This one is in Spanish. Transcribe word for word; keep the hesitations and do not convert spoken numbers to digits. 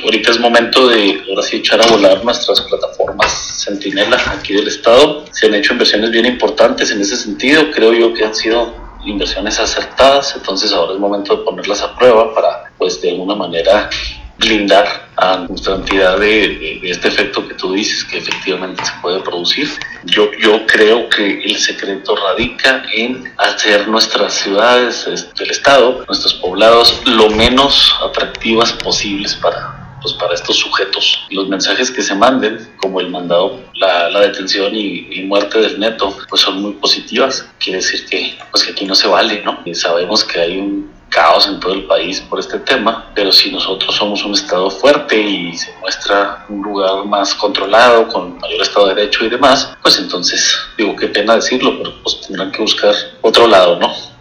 ahorita es momento de ahora sí echar a volar nuestras plataformas Centinela aquí del estado. Se han hecho inversiones bien importantes en ese sentido, creo yo que han sido inversiones acertadas, entonces ahora es momento de ponerlas a prueba para, pues, de alguna manera blindar a nuestra entidad de, de, de este efecto que tú dices que efectivamente se puede producir. Yo, yo creo que el secreto radica en hacer nuestras ciudades del estado, nuestros poblados, lo menos atractivas posibles para, pues, para estos sujetos. Los mensajes que se manden, como el mandado, la, la detención y, y muerte del Neto, pues son muy positivas. Quiere decir que, pues, que aquí no se vale, ¿no? Y sabemos que hay un caos en todo el país por este tema, pero si nosotros somos un estado fuerte y se muestra un lugar más controlado, con mayor estado de derecho y demás, pues entonces, digo, qué pena decirlo, pero pues tendrán que buscar otro lado, ¿no?